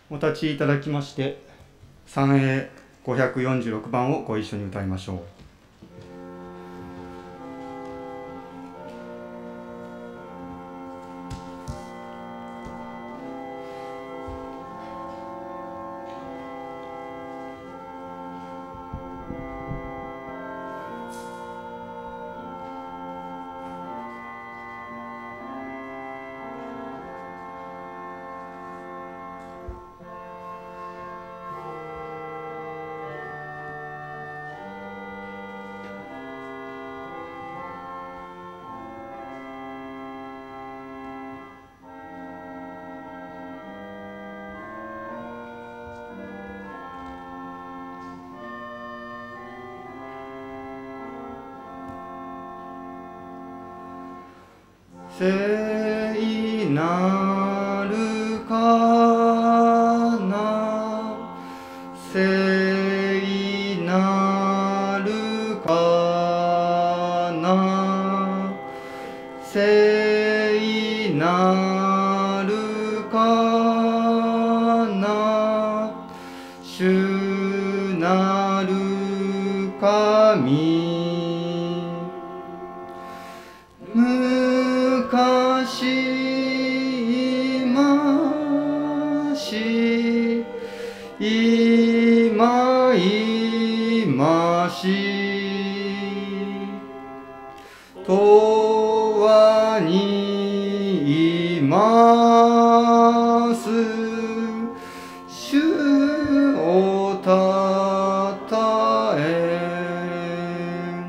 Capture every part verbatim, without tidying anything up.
お立ちいただきまして、三永ごひゃくよんじゅうろくばんをご一緒に歌いましょう。聖なるかな、聖なるかな、聖なるかな、主なる神。昔今し今今し永遠にいます主をたたえ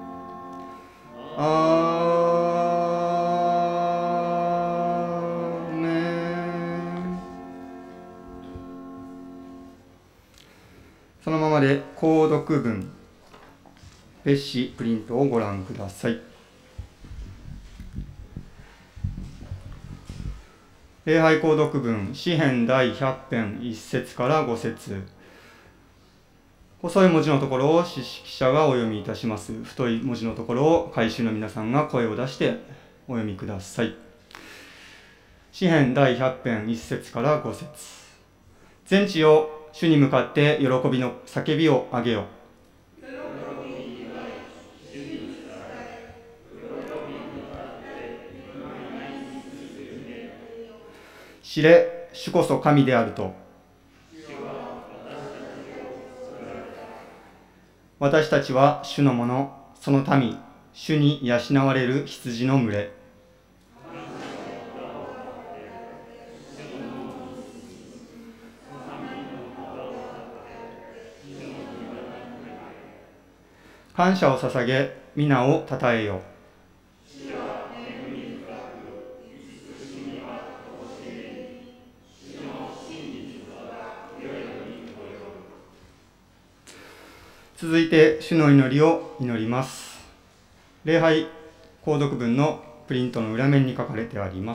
あそのままで購読文、別紙プリントをご覧ください。礼拝購読文、詩編第ひゃく編いっ節からご節。細い文字のところを詩式者がお読みいたします。太い文字のところを改宗の皆さんが声を出してお読みください。詩編第ひゃく編いっ節からご節。全地よ、主に向かって喜びの叫びをあげよ。知れ、主こそ神であると。私たちは主のもの、その民、主に養われる羊の群れ。感謝を捧げ、皆をたたえよ。続いて、主の祈りを祈ります。礼拝購読文のプリントの裏面に書かれてあります。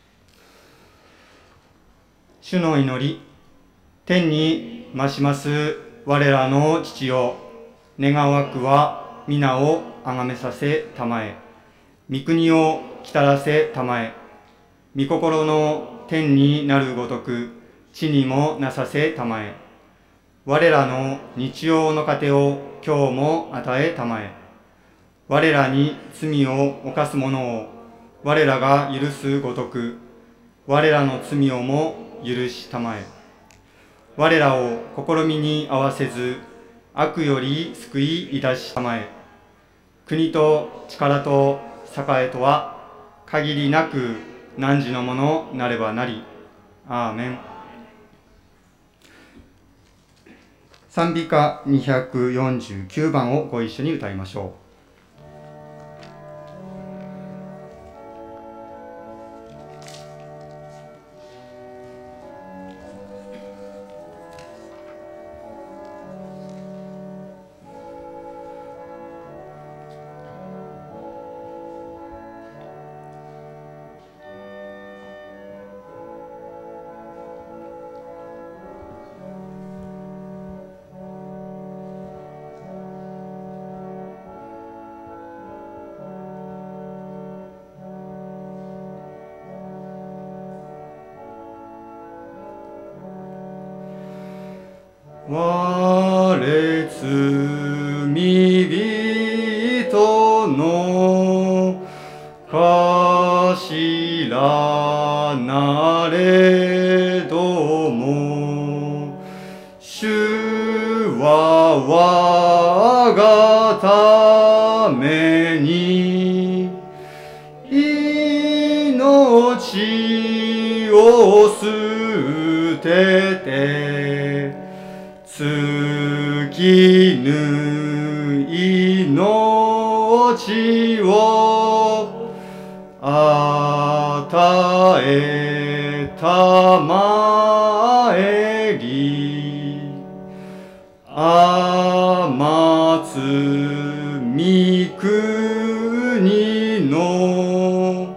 主の祈り、天に増します我らの父よ、願わくは皆をあがめさせたまえ、御国を来たらせたまえ、御心の天になるごとく地にもなさせたまえ、我らの日曜の糧を今日も与えたまえ、我らに罪を犯す者を我らが許すごとく、我らの罪をも許したまえ、我らを試みに合わせず、悪より救いいたしたまえ、国と力と栄とは限りなく汝のものなればなり。アーメン。賛美歌にひゃくよんじゅうきゅうばんをご一緒に歌いましょう。 我罪人の頭なれども、主は我がために命を捨てて尽きぬ命を与えたまえり、天津御国の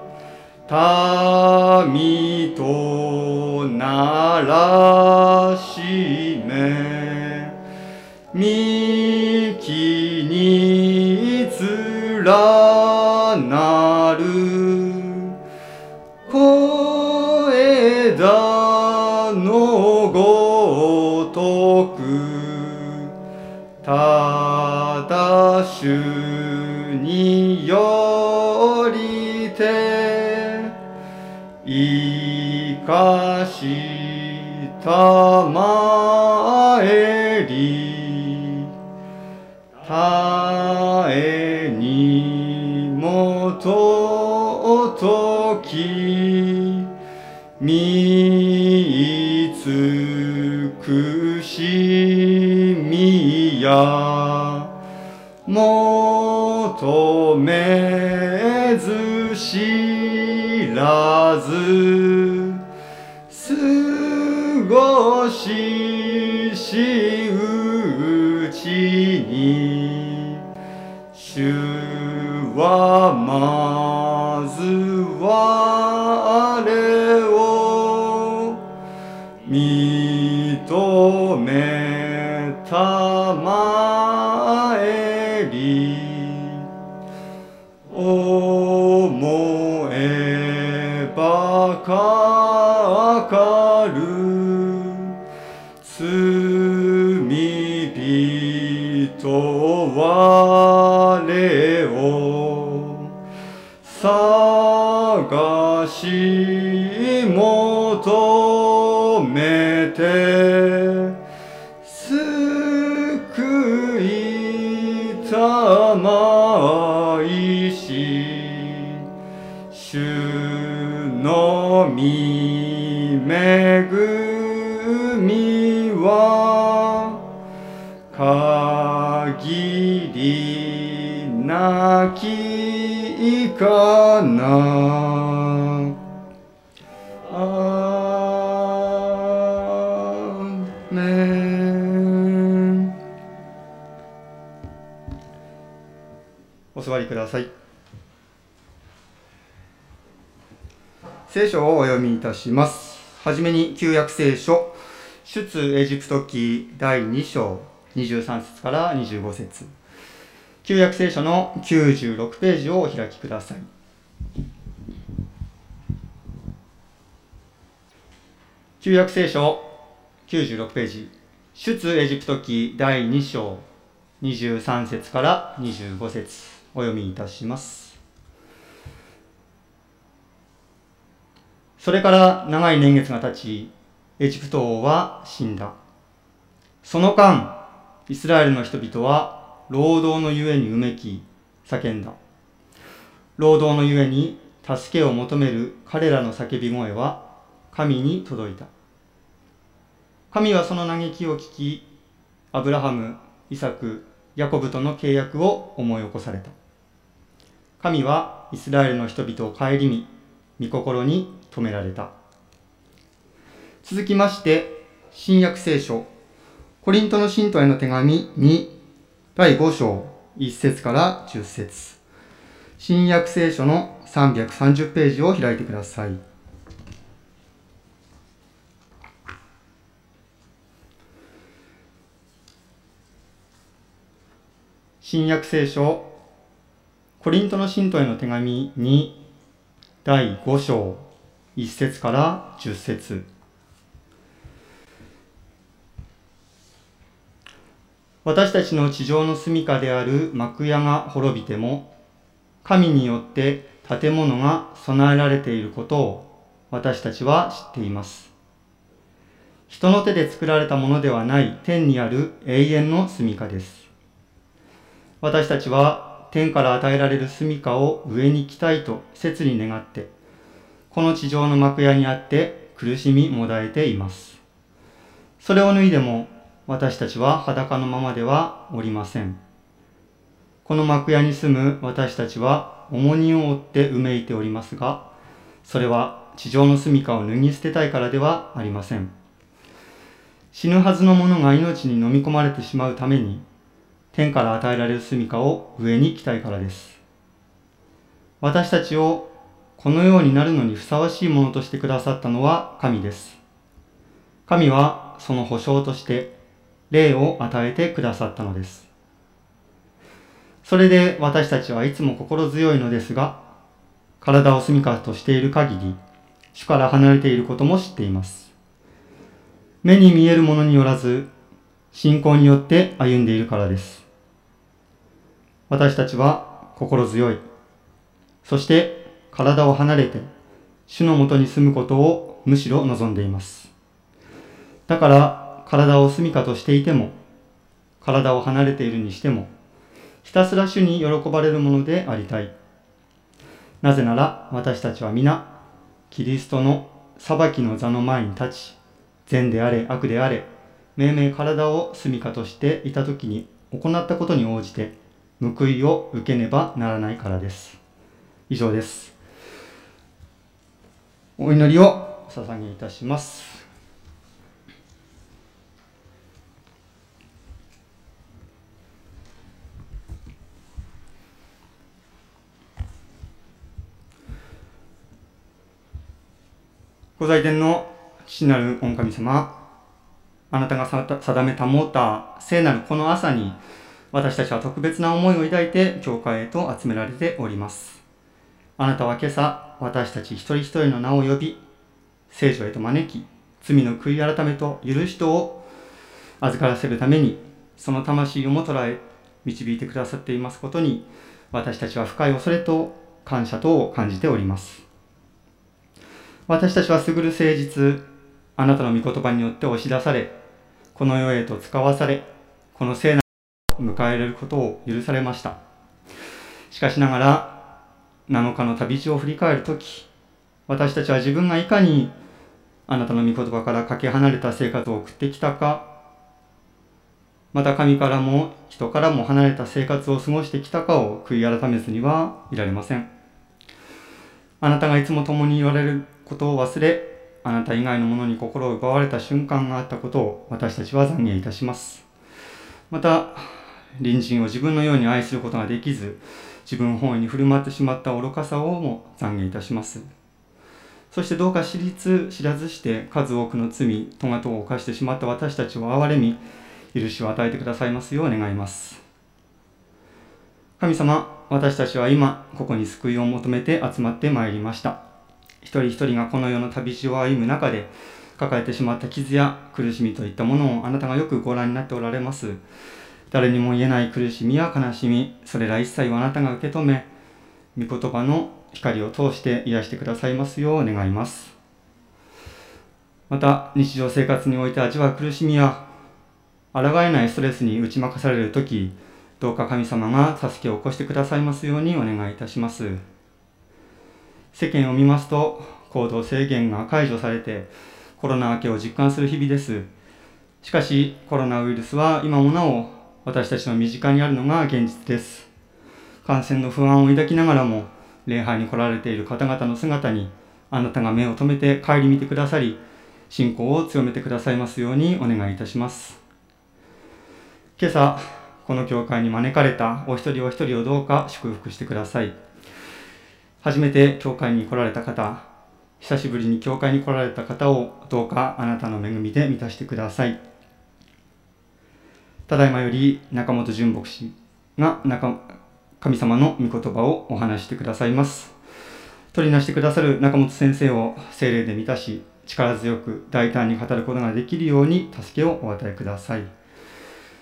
民とならしめ、幹に連なる小枝のごとく、ただ主によりて生かしたまえり、たえにもとときみつくしみや求めず知らず過ごししうちに、主はまず我を認めたまえり、思えばかかる罪人我を探し求めて救いたまいし、主の御恵みは限りなきかな。アーメン。お座りください。聖書をお読みいたします。はじめに旧約聖書、出エジプト記だいに章にじゅうさん節からにじゅうご節。旧約聖書のきゅうじゅうろくページをお開きください。旧約聖書きゅうじゅうろくページ、出エジプト記だいに章にじゅうさん節からにじゅうご節、お読みいたします。それから長い年月が経ち、エジプト王は死んだ。その間、イスラエルの人々は労働のゆえにうめき、叫んだ。労働のゆえに助けを求める彼らの叫び声は神に届いた。神はその嘆きを聞き、アブラハム、イサク、ヤコブとの契約を思い起こされた。神はイスラエルの人々を顧み、御心に止められた。続きまして、新約聖書、コリントの信徒への手紙にだいご章いち節からじゅっ節。新約聖書のさんびゃくさんじゅうページを開いてください。新約聖書、コリントの信徒への手紙にだいご章いち節からじゅっ節。 私たちの地上の住処である幕屋が滅びても、神によって建物が備えられていることを私たちは知っています。人の手で作られたものではない天にある永遠の住処です。私たちは天から与えられる住処を上に来たいと切に願って、この地上の幕屋にあって苦しみもだえています。それを脱いでも私たちは裸のままではおりません。この幕屋に住む私たちは重荷を負ってうめいておりますが、それは地上の住処を脱ぎ捨てたいからではありません。死ぬはずの者が命に飲み込まれてしまうために、天から与えられる住処を上に来たいからです。私たちをこのようになるのにふさわしいものとしてくださったのは神です。神はその保証として霊を与えてくださったのです。それで私たちはいつも心強いのですが、体を住処としている限り、主から離れていることも知っています。目に見えるものによらず、信仰によって歩んでいるからです。私たちは心強い。そして体を離れて、主のもとに住むことをむしろ望んでいます。だから体を住処としていても、体を離れているにしても、ひたすら主に喜ばれるものでありたい。なぜなら私たちは皆、キリストの裁きの座の前に立ち、善であれ悪であれ、命名体を住処としていたときに行ったことに応じて報いを受けねばならないからです。以上です。お祈りをお捧げいたします。御在天の父なる御神様、あなたが定め保った聖なるこの朝に、私たちは特別な思いを抱いて教会へと集められております。あなたは今朝、私たち一人一人の名を呼び、聖女へと招き、罪の悔い改めと許しとを預からせるために、その魂をも捉え、導いてくださっていますことに、私たちは深い恐れと感謝とを感じております。私たちは優る誠実、あなたの御言葉によって押し出され、この世へと使わされ、この聖なるを迎えられることを許されました。しかしながら、なのかの旅路を振り返るとき、私たちは自分がいかにあなたの御言葉からかけ離れた生活を送ってきたか、また神からも人からも離れた生活を過ごしてきたかを悔い改めずにはいられません。あなたがいつも共に言われることを忘れ、あなた以外のものに心を奪われた瞬間があったことを私たちは懺悔いたします。また、隣人を自分のように愛することができず、自分本位に振る舞ってしまった愚かさをも懺悔いたします。そしてどうか知りつ知らずして数多くの罪、咎とを犯してしまった私たちを憐れみ、許しを与えてくださいますよう願います。神様、私たちは今、ここに救いを求めて集まってまいりました。一人一人がこの世の旅路を歩む中で、抱えてしまった傷や苦しみといったものをあなたがよくご覧になっておられます。誰にも言えない苦しみや悲しみ、それら一切をあなたが受け止め、御言葉の光を通して癒してくださいますよう願います。また、日常生活において味わう苦しみや、抗えないストレスに打ち負かされるとき、どうか神様が助けを起こしてくださいますようにお願いいたします。世間を見ますと、行動制限が解除されて、コロナ明けを実感する日々です。しかし、コロナウイルスは今もなお私たちの身近にあるのが現実です。感染の不安を抱きながらも、礼拝に来られている方々の姿に、あなたが目を留めて顧みてくださり、信仰を強めてくださいますようにお願いいたします。今朝、この教会に招かれたお一人お一人をどうか祝福してください。初めて教会に来られた方、久しぶりに教会に来られた方をどうかあなたの恵みで満たしてください。ただいまより中本純牧師が中神様の御言葉をお話してくださいます。取りなしてくださる中本先生を聖霊で満たし、力強く大胆に語ることができるように助けをお与えください。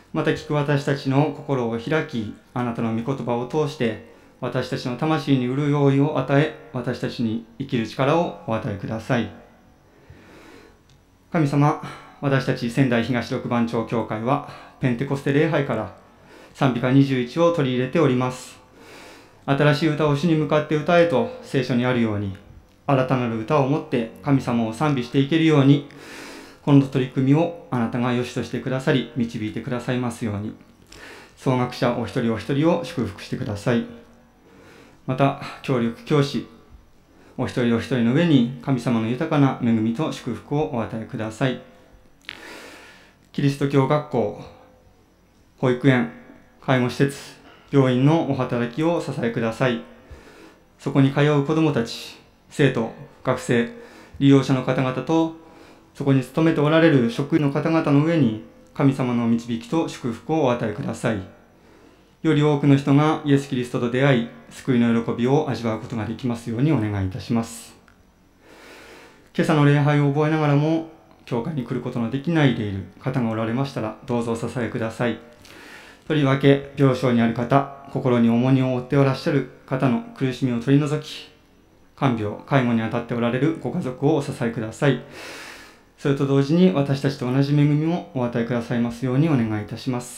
また聞く私たちの心を開き、あなたの御言葉を通して私たちの魂に潤いを与え、私たちに生きる力をお与えください。神様、私たち仙台東六番町教会はペンテコステ礼拝から賛美歌にじゅういちを取り入れております。新しい歌を主に向かって歌えと聖書にあるように、新たなる歌を持って神様を賛美していけるように、この取り組みをあなたが良しとしてくださり、導いてくださいますように、創学者お一人お一人を祝福してください。また、協力教師、お一人お一人の上に神様の豊かな恵みと祝福をお与えください。キリスト教学校、保育園、介護施設、病院のお働きを支えください。そこに通う子どもたち、生徒、学生、利用者の方々と、そこに勤めておられる職員の方々の上に神様の導きと祝福をお与えください。より多くの人がイエス・キリストと出会い、救いの喜びを味わうことができますようにお願いいたします。今朝の礼拝を覚えながらも、教会に来ることのできないでいる方がおられましたら、どうぞお支えください。とりわけ、病床にある方、心に重荷を負っておらっしゃる方の苦しみを取り除き、看病、介護に当たっておられるご家族をお支えください。それと同時に私たちと同じ恵みもお与えくださいますようにお願いいたします。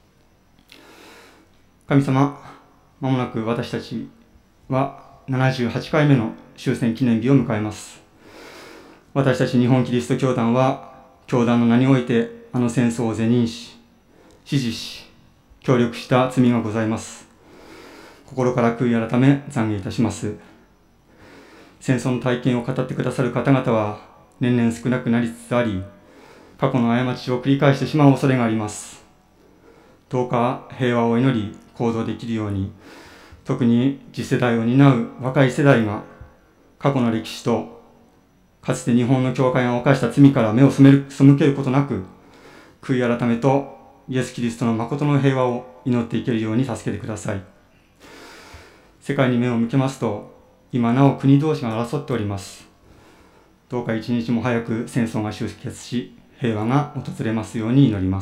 神様、まもなく私たちはななじゅうはちかいめの終戦記念日を迎えます。私たち日本キリスト教団は、教団の名においてあの戦争を是認し、支持し、協力した罪がございます。心から悔い改め、懺悔いたします。戦争の体験を語ってくださる方々は、年々少なくなりつつあり、過去の過ちを繰り返してしまう恐れがあります。どうか平和を祈り、行動できるように、特に次世代を担う若い世代が、過去の歴史と、かつて日本の教会が犯した罪から目を背けることなく、悔い改めとイエス・キリストの誠の平和を祈っていけるように助けてください。世界に目を向けますと、今なお国同士が争っております。どうか一日も早く戦争が終結し、平和が訪れますように祈ります。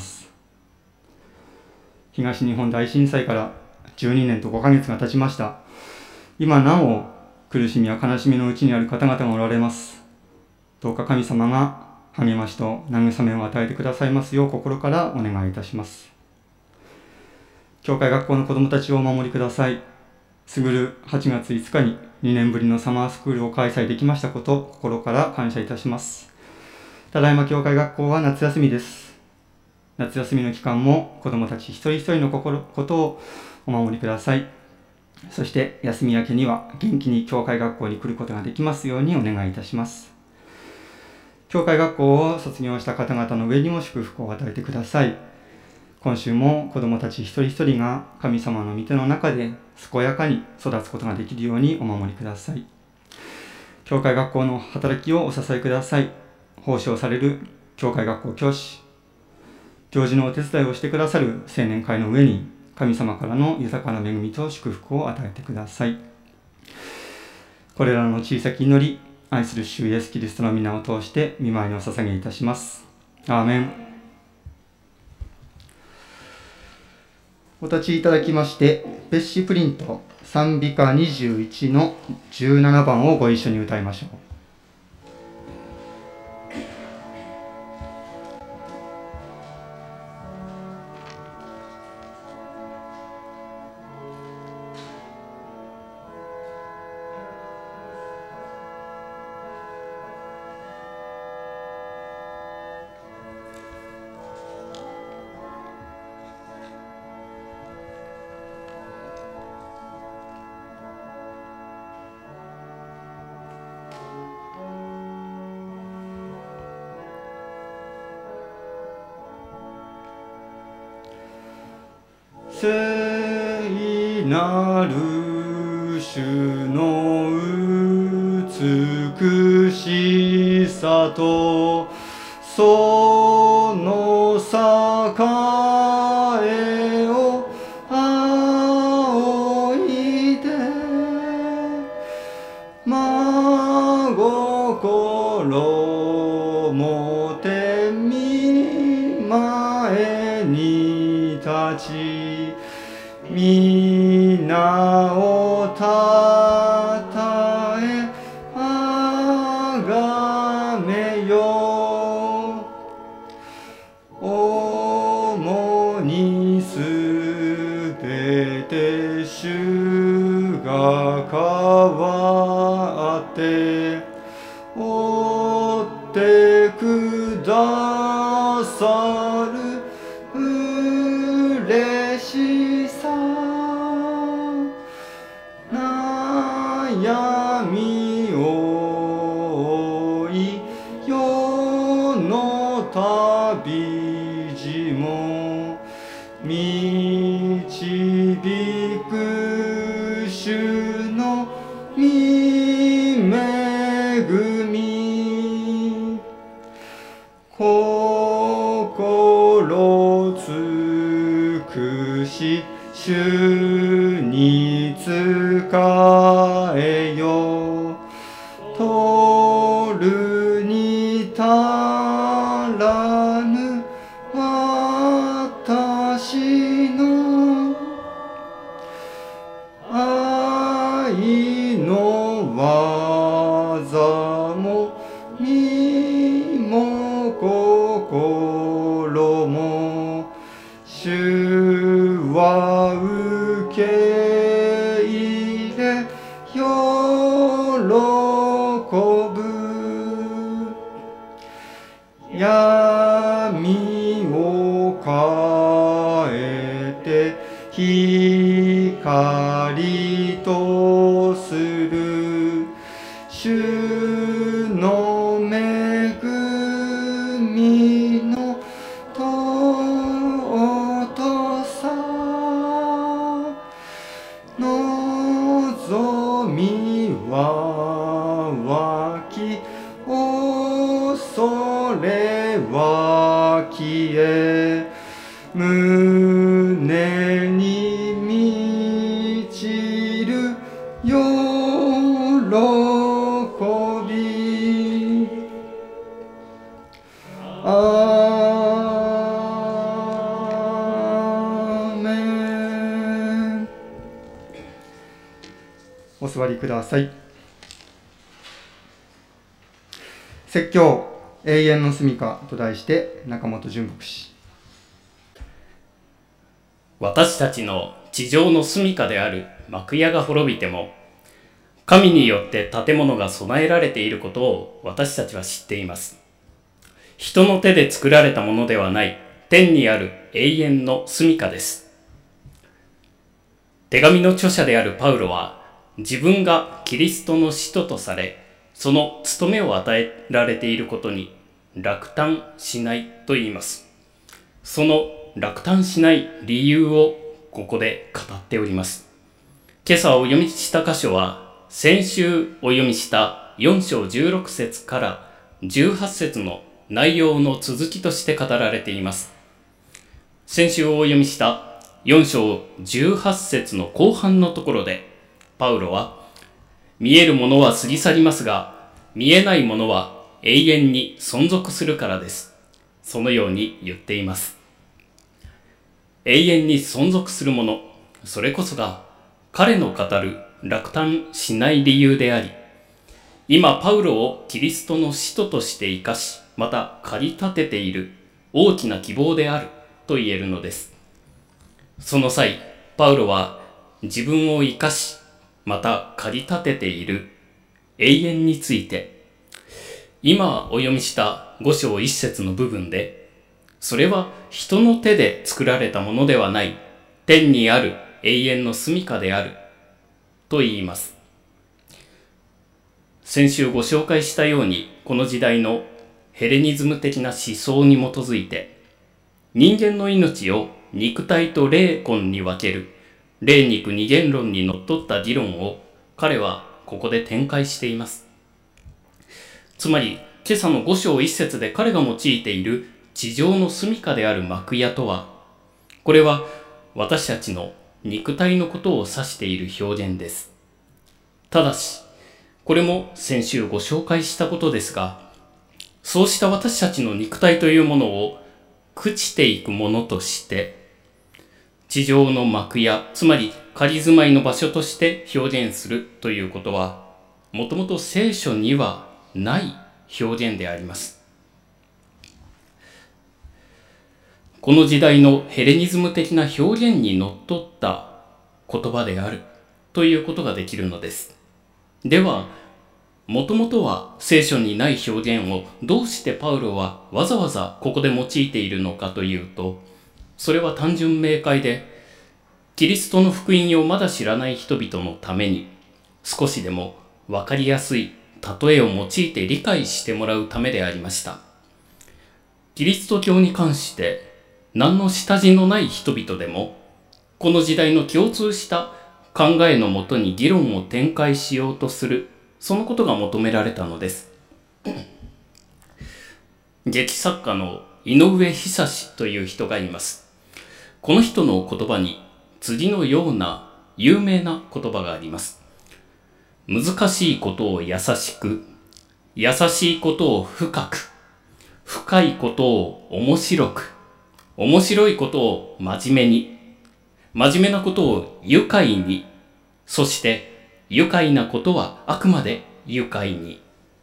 東日本大震災からじゅうにねんとごかげつが経ちました。今なお苦しみや悲しみのうちにある方々がおられます。どうか神様が励ましと慰めを与えてくださいますよう心からお願いいたします。教会学校の子どもたちをお守りください。すぐるはちがついつかににねんぶりのサマースクールを開催できましたこと、心から感謝いたします。ただいま教会学校は夏休みです。夏休みの期間も子どもたち一人一人の心ことをお守りください。そして休み明けには元気に教会学校に来ることができますようにお願いいたします。教会学校を卒業した方々の上にも祝福を与えてください。今週も子どもたち一人一人が神様の御手の中で健やかに育つことができるようにお守りください。教会学校の働きをお支えください。奉仕をされる教会学校教師、行事のお手伝いをしてくださる青年会の上に神様からの豊かな恵みと祝福を与えてください。これらの小さき祈り、愛する主イエスキリストの皆を通して御前にお捧げいたします。アーメン。お立ちいただきまして、別紙プリント賛美歌にじゅういちのじゅうななばんをご一緒に歌いましょう。聖なる主の美しさとその栄を仰いで真心もて見前にち皆をたたえあがめよ。主にすべて主が代わって追ってくださる嬉しさ。悩みを負い世の旅路も導く主の御恵み。心尽くし主に仕えよ。取るに足らぬ私の愛の技も身も心も主は受け入れ喜ぶ。闇を変えて光とする主の恵みの尊さ。望みは湧き恐れは消え胸に満ちる喜び。アーメン。お座りください。説教永遠の住みかと題して中本純牧師。 私たちの地上の住みかである幕屋が滅びても、神によって建物が備えられていることを私たちは知っています。人の手で作られたものではない天にある永遠の住みかです。手紙の著者であるパウロは、自分がキリストの使徒とされ、その務めを与えられていることに落胆しないと言います。その落胆しない理由をここで語っております。今朝お読みした箇所は、先週お読みしたよん章じゅうろく節からじゅうはち節の内容の続きとして語られています。先週お読みしたよん章じゅうはち節の後半のところで、パウロは、見えるものは過ぎ去りますが、見えないものは永遠に存続するからです。そのように言っています。永遠に存続するもの、それこそが彼の語る落胆しない理由であり、今パウロをキリストの使徒として生かし、また駆り立てている大きな希望であると言えるのです。その際、パウロは自分を生かし、また駆り立てている永遠について、今お読みしたご章いち節の部分で、それは人の手で作られたものではない天にある永遠の住みかであると言います。先週ご紹介したように、この時代のヘレニズム的な思想に基づいて、人間の命を肉体と霊魂に分ける霊肉二元論にのっとった議論を彼はここで展開しています。つまり今朝のご章いち節で彼が用いている地上の住みかである幕屋とは、これは私たちの肉体のことを指している表現です。ただし、これも先週ご紹介したことですが、そうした私たちの肉体というものを朽ちていくものとして、 地上の幕屋、つまり仮住まいの場所として表現するということは、もともと聖書にはない表現であります。この時代のヘレニズム的な表現にのっとった言葉であるということができるのです。では、もともとは聖書にない表現をどうしてパウロはわざわざここで用いているのかというと、それは単純明快で、キリストの福音をまだ知らない人々のために少しでもわかりやすい例えを用いて理解してもらうためでありました。キリスト教に関して何の下地のない人々でも、この時代の共通した考えのもとに議論を展開しようとする、そのことが求められたのです。劇作家の井上久志という人がいます。この人の言葉に次のような有名な言葉があります。難しいことを優しく、優しいことを深く、深いことを面白く、面白いことを真面目に、真面目なことを愉快に、そして愉快なことはあくまで愉快に。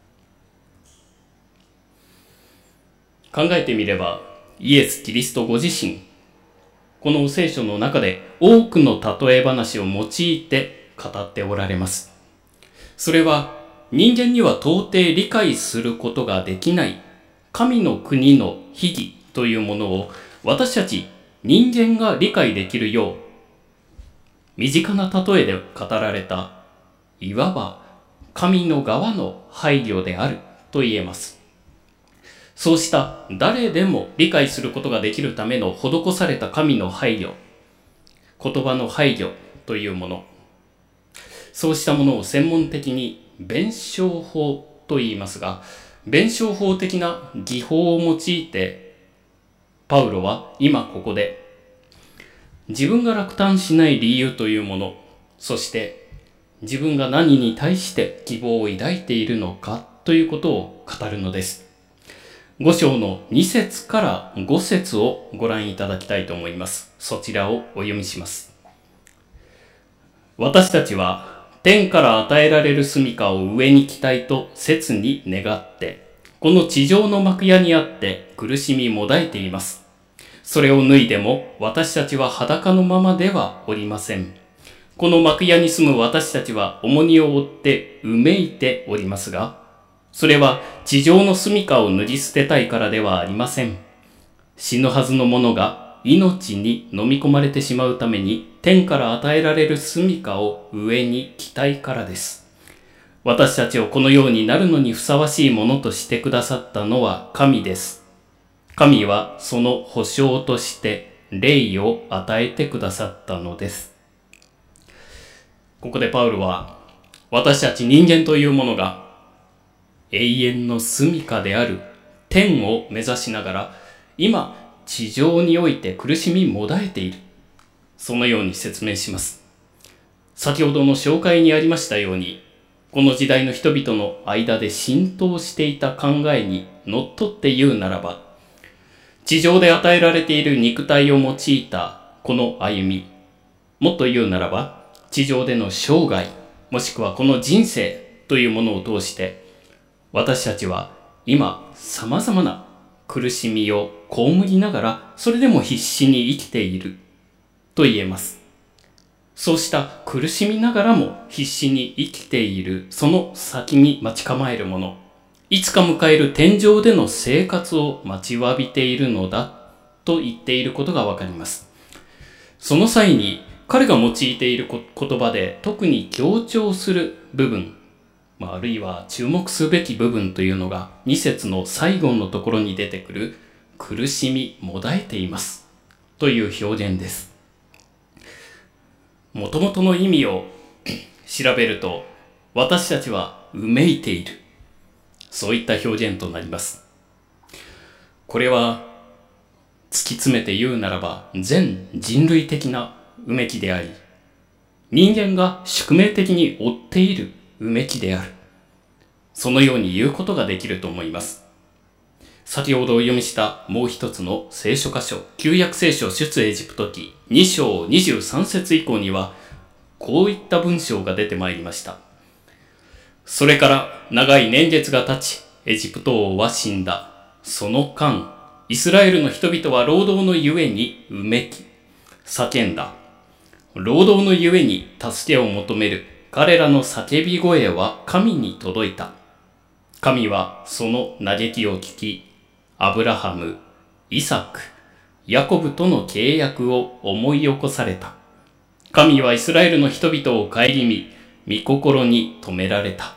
考えてみれば、イエス・キリストご自身、この聖書の中で多くの例え話を用いて語っておられます。それは人間には到底理解することができない神の国の秘義というものを私たち人間が理解できるよう、身近な例えで語られた、いわば神の側の配慮であると言えます。そうした誰でも理解することができるための施された神の配慮、言葉の配慮というもの、そうしたものを専門的に弁証法と言いますが、弁証法的な技法を用いて、パウロは今ここで自分が落胆しない理由というもの、そして自分が何に対して希望を抱いているのかということを語るのです。ご章のに節からご節をご覧いただきたいと思います。そちらをお読みします。私たちは天から与えられる住処を上に来たいと切に願って、この地上の幕屋にあって苦しみもだえています。それを脱いでも私たちは裸のままではおりません。この幕屋に住む私たちは重荷を負ってうめいておりますが、それは地上の住処を脱ぎ捨てたいからではありません。死ぬはずの者が命に飲み込まれてしまうために天から与えられる住処を上に来たいからです。私たちをこのようになるのにふさわしいものとしてくださったのは神です。神はその保証として霊を与えてくださったのです。ここでパウロは、私たち人間というものが永遠の住処である天を目指しながら、今地上において苦しみもだえている。そのように説明します。先ほどの紹介にありましたように、この時代の人々の間で浸透していた考えにのっとって言うならば、地上で与えられている肉体を用いたこの歩み、もっと言うならば、地上での生涯、もしくはこの人生というものを通して、私たちは今様々な苦しみを被りながら、それでも必死に生きていると言えます。そうした苦しみながらも必死に生きている、その先に待ち構えるもの、いつか迎える天上での生活を待ちわびているのだと言っていることがわかります。その際に彼が用いている言葉で特に強調する部分、あるいは注目すべき部分というのがに節の最後のところに出てくる苦しみもだえていますという表現です。もともとの意味を調べると、私たちはうめいている、そういった表現となります。これは突き詰めて言うならば全人類的なうめきであり、人間が宿命的に追っているうめきである、そのように言うことができると思います。 先ほどお読みしたもう一つの聖書箇所、旧約聖書出エジプト記に章にじゅうさん節以降には、こういった文章が出てまいりました。それから長い年月が経ち、エジプト王は死んだ。その間、イスラエルの人々は労働のゆえにうめき、叫んだ。労働のゆえに助けを求める彼らの叫び声は神に届いた。神はその嘆きを聞き、アブラハム、イサク、ヤコブとの契約を思い起こされた。神はイスラエルの人々を顧み、御心に留められた。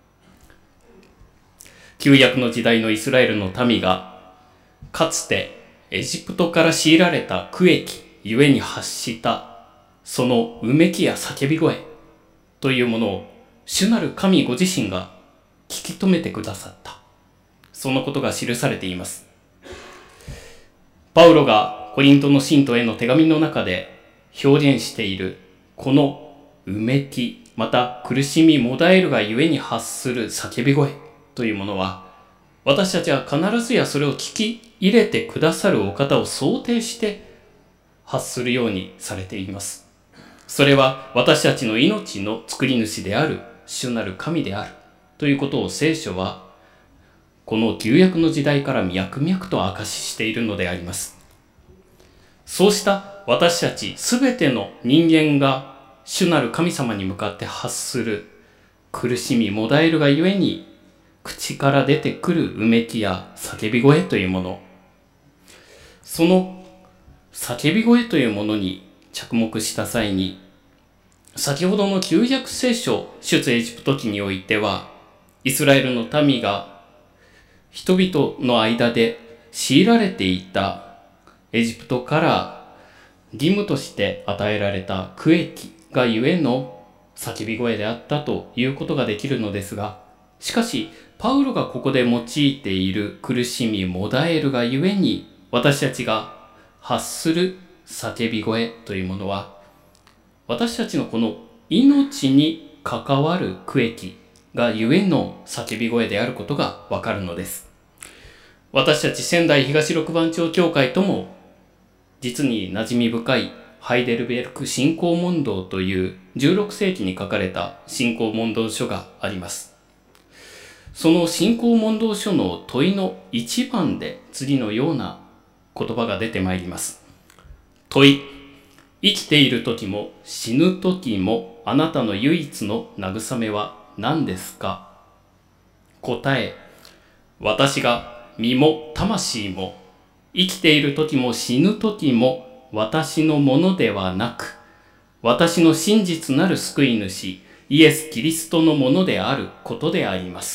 旧約の時代のイスラエルの民が、かつてエジプトから強いられた苦役ゆえに発したそのうめきや叫び声というものを主なる神ご自身が聞き止めてくださった。そのことが記されています。パウロがコリントの信徒への手紙の中で表現しているこのうめき、また苦しみもだえるがゆえに発する叫び声というものは、私たちは必ずやそれを聞き入れてくださるお方を想定して発するようにされています。それは私たちの命の作り主である主なる神であるということを聖書はこの旧約の時代から脈々と明かししているのであります。そうした私たちすべての人間が主なる神様に向かって発する苦しみもだえるがゆえに口から出てくるうめきや叫び声というもの、その叫び声というものに着目した際に、先ほどの旧約聖書出エジプト記においては、イスラエルの民が人々の間で強いられていたエジプトから義務として与えられた苦役がゆえの叫び声であったということができるのですが、しかしパウロがここで用いている苦しみもだえるがゆえに私たちが発する叫び声というものは、私たちのこの命に関わる苦役がゆえの叫び声であることがわかるのです。私たち仙台東六番町教会とも実に馴染み深いハイデルベルク信仰問答というじゅうろく世紀に書かれた信仰問答書があります。その信仰問答書の問いの一番で次のような言葉が出てまいります。問い、生きている時も死ぬ時もあなたの唯一の慰めは何ですか？答え、私が身も魂も生きている時も死ぬ時も私のものではなく、私の真実なる救い主イエス・キリストのものであることであります。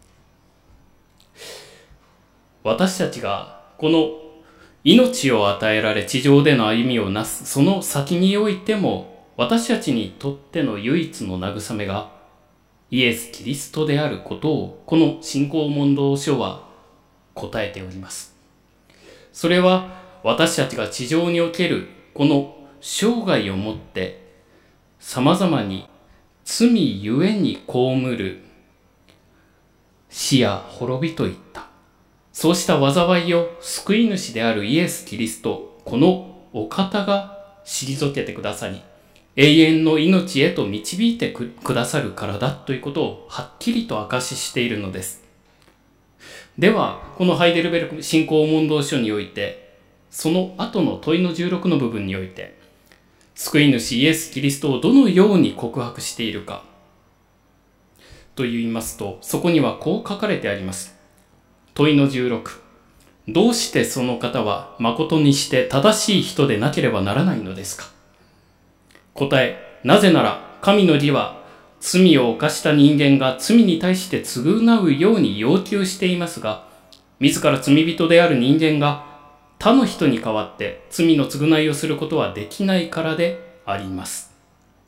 私たちがこの命を与えられ地上での歩みをなすその先においても、私たちにとっての唯一の慰めがイエス・キリストであることをこの信仰問答書は答えております。それは私たちが地上におけるこの生涯をもって様々に罪ゆえに被る死や滅びといったそうした災いを救い主であるイエス・キリスト、このお方が退けてくださり、永遠の命へと導いてくださるからだということをはっきりと証ししているのです。では、このハイデルベルク信仰問答書において、その後の問いのじゅうろくの部分において、救い主イエス・キリストをどのように告白しているかと言いますと、そこにはこう書かれてあります。問いのじゅうろく、どうしてその方は誠にして正しい人でなければならないのですか？答え、なぜなら神の義は罪を犯した人間が罪に対して償うように要求していますが、自ら罪人である人間が他の人に代わって罪の償いをすることはできないからであります。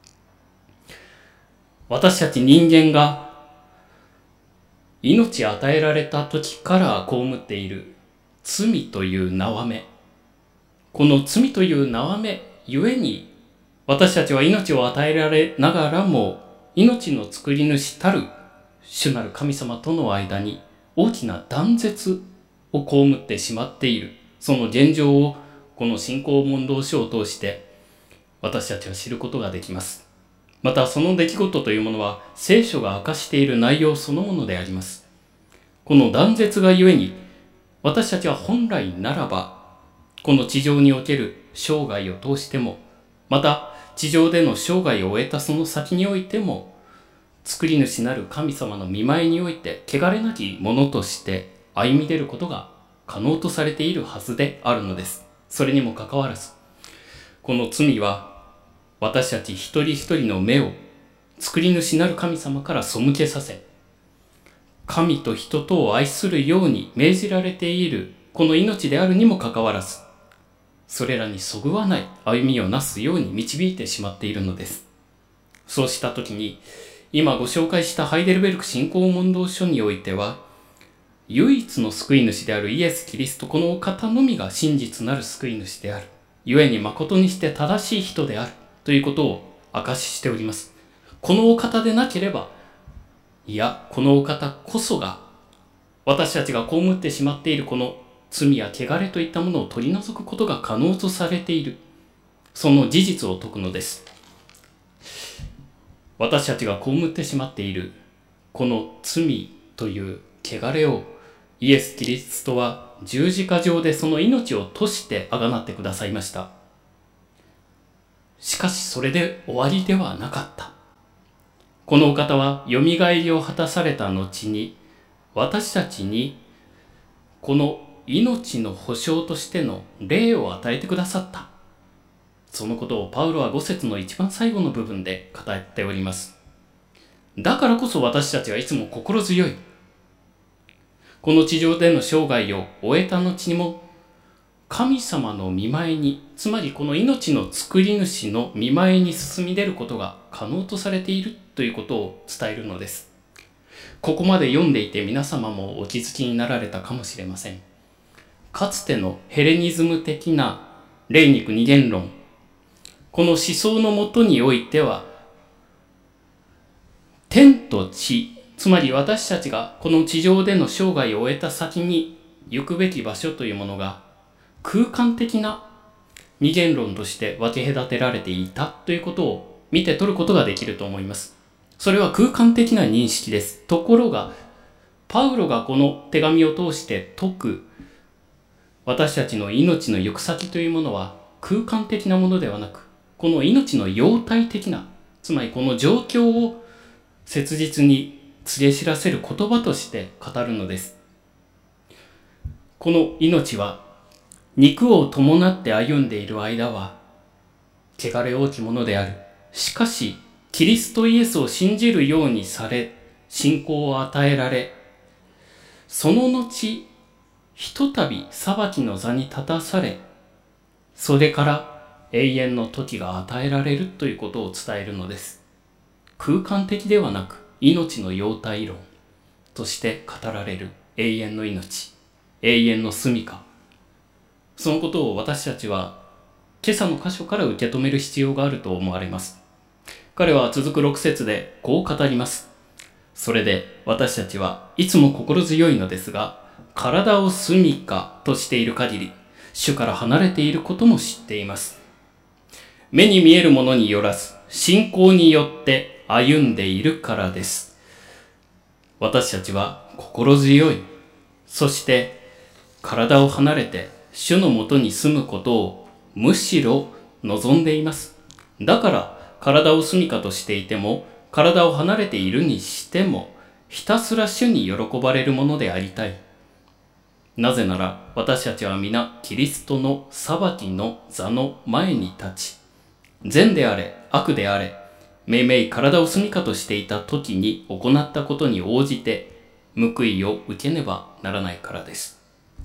私たち人間が命与えられた時から被っている罪という縄目、この罪という縄目ゆえに私たちは命を与えられながらも命の作り主たる主なる神様との間に大きな断絶を被ってしまっている、その現状をこの信仰問答書を通して私たちは知ることができます。またその出来事というものは聖書が明かしている内容そのものであります。この断絶がゆえに私たちは本来ならばこの地上における生涯を通しても、また地上での生涯を終えたその先においても、作り主なる神様の御前において汚れなきものとして歩み出ることが可能とされているはずであるのです。それにもかかわらず、この罪は私たち一人一人の目を作り主なる神様から背けさせ、神と人とを愛するように命じられているこの命であるにもかかわらず、それらにそぐわない歩みをなすように導いてしまっているのです。そうしたときに、今ご紹介したハイデルベルク信仰問答書においては、唯一の救い主であるイエス・キリスト、このお方のみが真実なる救い主である。故に誠にして正しい人であるということを証ししております。このお方でなければ、いや、このお方こそが私たちが被ってしまっているこの罪や汚れといったものを取り除くことが可能とされている。その事実を説くのです。私たちが被ってしまっているこの罪という汚れをイエス・キリストは十字架上でその命を賭してあがなってくださいました。しかしそれで終わりではなかった。このお方はよみがえりを果たされた後に、私たちにこの命の保証としての霊を与えてくださった。そのことをパウロはご節の一番最後の部分で語っております。だからこそ私たちはいつも心強い。この地上での生涯を終えた後にも、神様の御前に、つまりこの命の作り主の御前に進み出ることが可能とされているということを伝えるのです。ここまで読んでいて皆様もお気づきになられたかもしれません。かつてのヘレニズム的な霊肉二元論、この思想のもとにおいては、天と地、つまり私たちがこの地上での生涯を終えた先に行くべき場所というものが空間的な二元論として分け隔てられていたということを見て取ることができると思います。それは空間的な認識です。ところが、パウロがこの手紙を通して説く私たちの命の行く先というものは空間的なものではなく、この命の様態的な、つまりこの状況を切実に告げ知らせる言葉として語るのです。この命は肉を伴って歩んでいる間は汚れ多きものである。しかしキリストイエスを信じるようにされ、信仰を与えられ、その後ひとたび裁きの座に立たされ、それから永遠の時が与えられるということを伝えるのです。空間的ではなく、命の様態論として語られる永遠の命、永遠の住処。そのことを私たちは今朝の箇所から受け止める必要があると思われます。彼は続くろく節でこう語ります。それで私たちはいつも心強いのですが、体を住処としている限り、主から離れていることも知っています。目に見えるものによらず、信仰によって歩んでいるからです。私たちは心強い。そして体を離れて主のもとに住むことをむしろ望んでいます。だから体を住処としていても、体を離れているにしても、ひたすら主に喜ばれるものでありたい。なぜなら私たちは皆キリストの裁きの座の前に立ち、善であれ悪であれ、めいめい体を住処としていた時に行ったことに応じて報いを受けねばならないからです。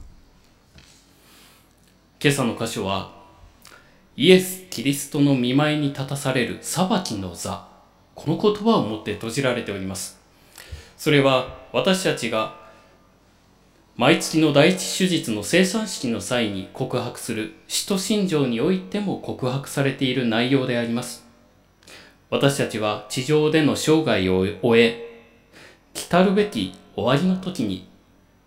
今朝の箇所はイエス・キリストの御前に立たされる裁きの座、この言葉をもって閉じられております。それは私たちが毎月の第一手術の生産式の際に告白する使徒信条においても告白されている内容であります。私たちは地上での生涯を終え、来たるべき終わりの時に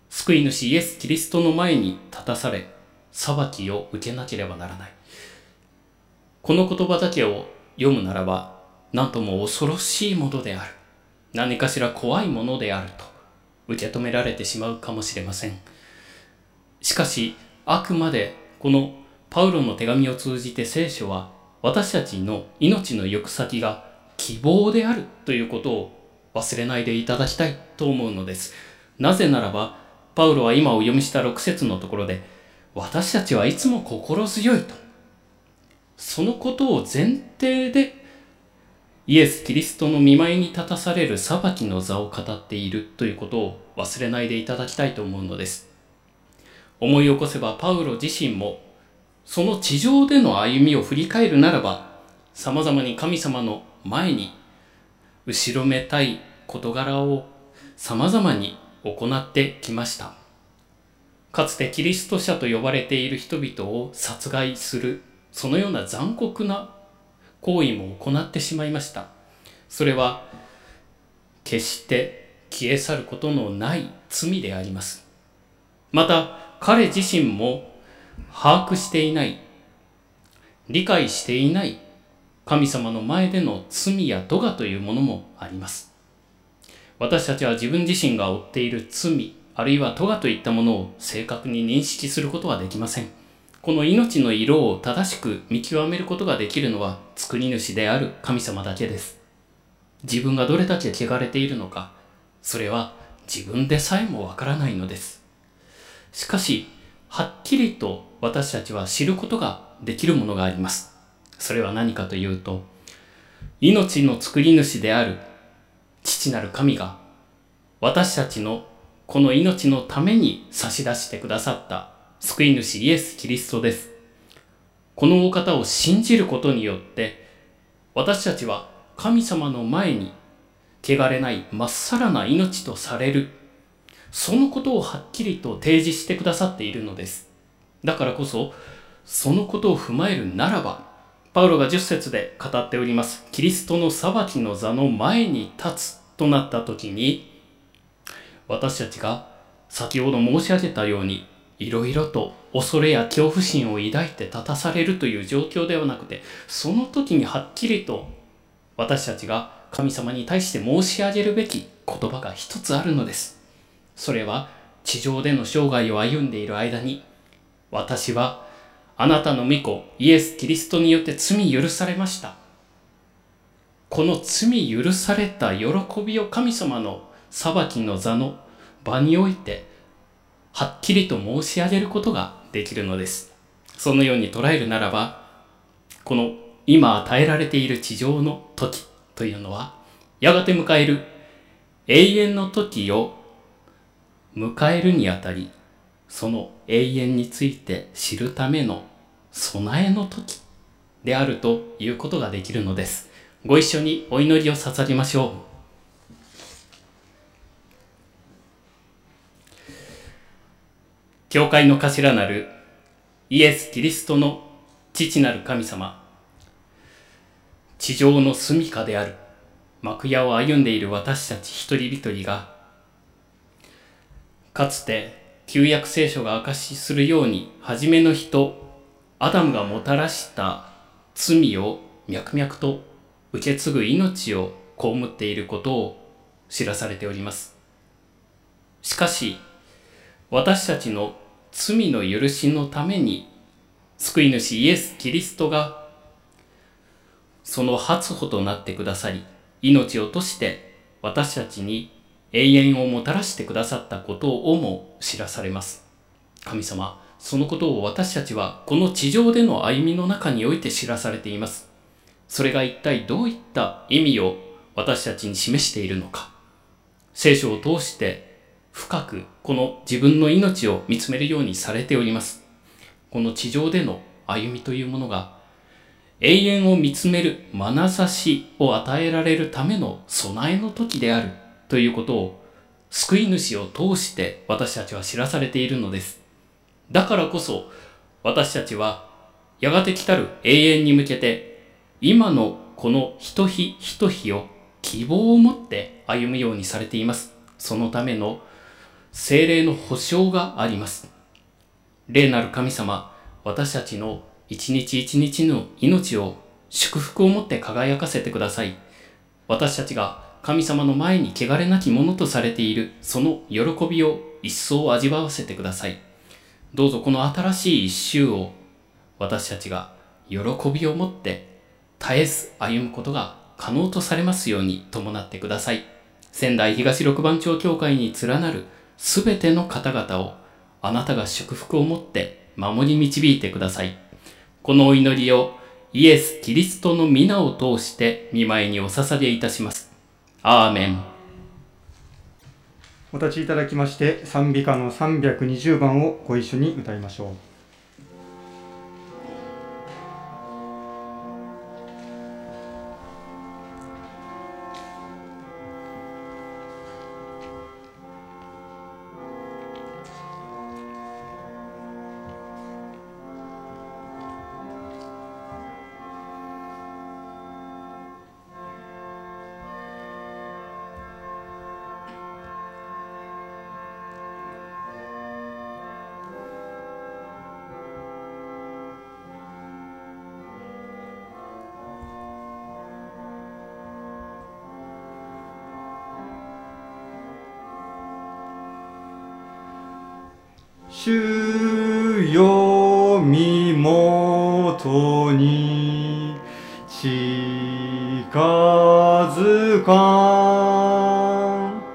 救い主イエス・キリストの前に立たされ、裁きを受けなければならない。この言葉だけを読むならば、なんとも恐ろしいものである。何かしら怖いものであると受け止められてしまうかもしれません。しかし、あくまでこのパウロの手紙を通じて聖書は、私たちの命の行く先が希望であるということを忘れないでいただきたいと思うのです。なぜならば、パウロは今お読みしたろく節のところで、私たちはいつも心強いと。そのことを前提で、イエス・キリストの御前に立たされる裁きの座を語っているということを忘れないでいただきたいと思うのです。思い起こせばパウロ自身も、その地上での歩みを振り返るならば、様々に神様の前に後ろめたい事柄を様々に行ってきました。かつてキリスト者と呼ばれている人々を殺害する、そのような残酷な行為も行ってしまいました。それは決して消え去ることのない罪であります。また彼自身も把握していない、理解していない神様の前での罪や咎というものもあります。私たちは自分自身が負っている罪、あるいは咎といったものを正確に認識することはできません。この命の色を正しく見極めることができるのは作り主である神様だけです。自分がどれだけ汚れているのか、それは自分でさえもわからないのです。しかし、はっきりと私たちは知ることができるものがあります。それは何かというと、命の作り主である父なる神が私たちのこの命のために差し出してくださった救い主イエス・キリストです。このお方を信じることによって私たちは神様の前に汚れないまっさらな命とされる、そのことをはっきりと提示してくださっているのです。だからこそそのことを踏まえるならば、パウロがじゅっ節で語っておりますキリストの裁きの座の前に立つとなった時に、私たちが先ほど申し上げたようにいろいろと恐れや恐怖心を抱いて立たされるという状況ではなくて、その時にはっきりと私たちが神様に対して申し上げるべき言葉が一つあるのです。それは地上での生涯を歩んでいる間に、私はあなたの御子イエス・キリストによって罪許されました。この罪許された喜びを神様の裁きの座の場においてはっきりと申し上げることができるのです。そのように捉えるならば、この今与えられている地上の時というのは、やがて迎える永遠の時を迎えるにあたり、その永遠について知るための備えの時であるということができるのです。ご一緒にお祈りを捧げましょう。教会の頭なるイエス・キリストの父なる神様、地上の住処である幕屋を歩んでいる私たち一人一人が、かつて旧約聖書が証しするように、初めの人アダムがもたらした罪を脈々と受け継ぐ命を被っていることを知らされております。しかし私たちの罪の許しのために、救い主イエス・キリストがその初歩となってくださり、命を落として私たちに永遠をもたらしてくださったことをも知らされます。神様、そのことを私たちはこの地上での歩みの中において知らされています。それが一体どういった意味を私たちに示しているのか、聖書を通して深くこの自分の命を見つめるようにされております。この地上での歩みというものが、永遠を見つめる眼差しを与えられるための備えの時であるということを、救い主を通して私たちは知らされているのです。だからこそ私たちはやがて来たる永遠に向けて、今のこの一日一日を希望を持って歩むようにされています。そのための聖霊の保証があります。霊なる神様、私たちの一日一日の命を祝福をもって輝かせてください。私たちが神様の前に汚れなきものとされているその喜びを一層味わわせてください。どうぞこの新しい一週を私たちが喜びを持って絶えず歩むことが可能とされますように伴ってください。仙台東六番町教会に連なるすべての方々をあなたが祝福を持って守り導いてください。このお祈りをイエス・キリストの皆を通して御前にお捧げいたします。アーメン。 お立ちいただきまして賛美歌のさんびゃくにじゅうばんをご一緒に歌いましょう。主よ身元に近づかん、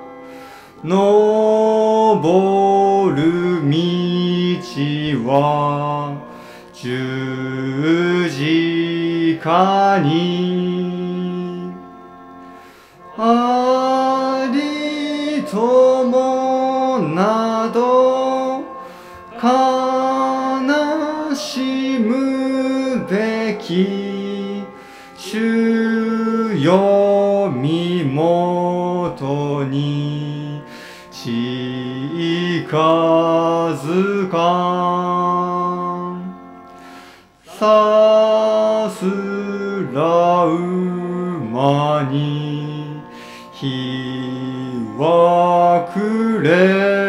登る道は十字架に、ありともなど悲しむべき、主よ身元に近づかん、さすらう間に日は暮れ、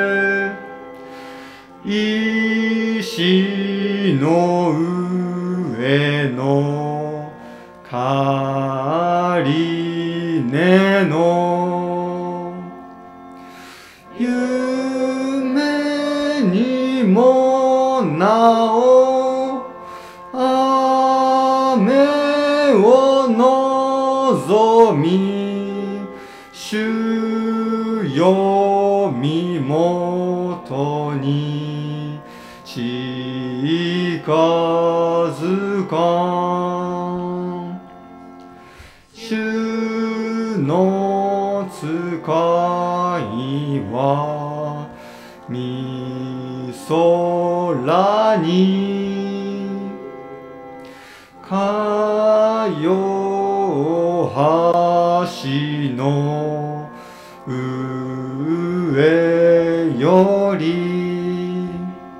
石の上のかりねの夢にもなお雨を望み、主よ身元に近づかん、主の使いはみ空にかよ橋の上より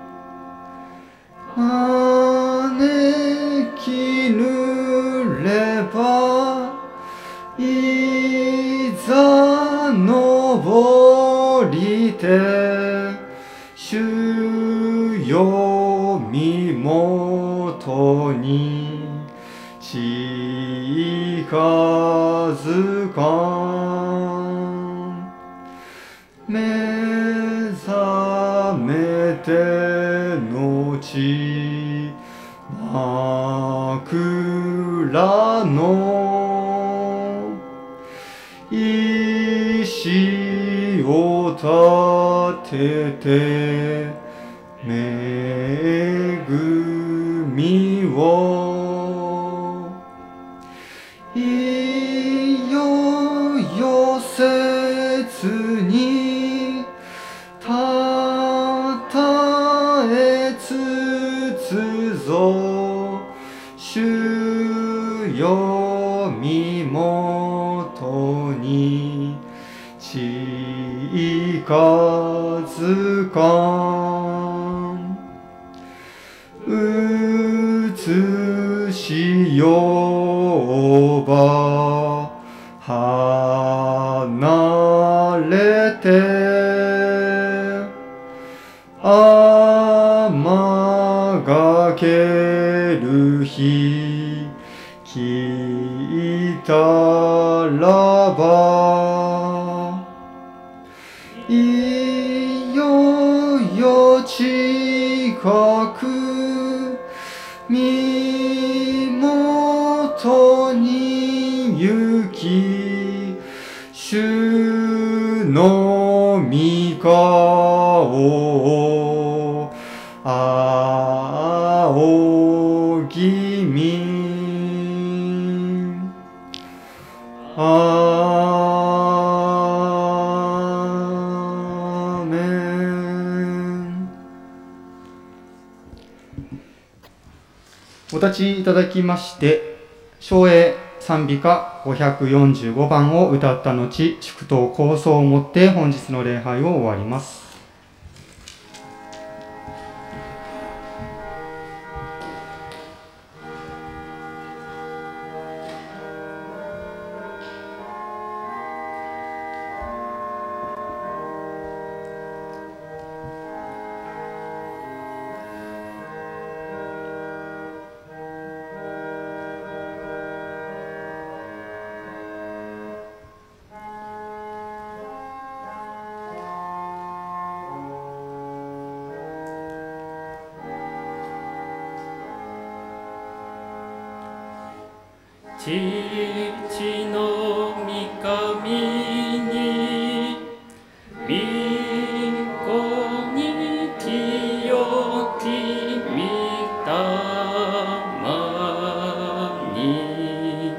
招きぬれば、いざ登りて主よ身元に近づかん、目覚めてのち枕の石を立てて恵みを、いよよ切にたたえつつぞ、主よ身元に近づかん、映しよば離れて雨がける日来たらばいよいよ近く身元に行き主の御顔を仰ぎみアーメン。お立ちいただきまして唱詠賛美歌ごひゃくよんじゅうごばんを歌った後、祝祷構想をもって本日の礼拝を終わります。 父の御神に御子に清き御霊に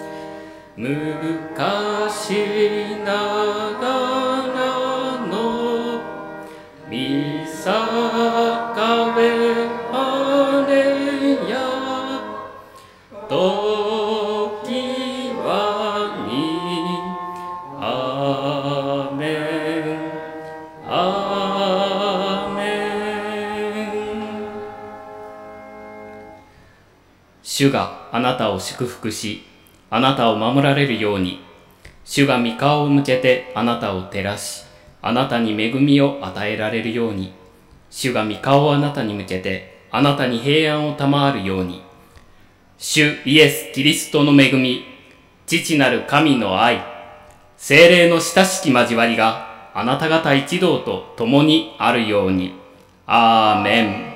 昔ながらの御栄あれやと主があなたを祝福し、あなたを守られるように。主が御顔を向けてあなたを照らし、あなたに恵みを与えられるように。主が御顔をあなたに向けて、あなたに平安を賜るように。主イエス・キリストの恵み、父なる神の愛、聖霊の親しき交わりがあなた方一同と共にあるように。アーメン。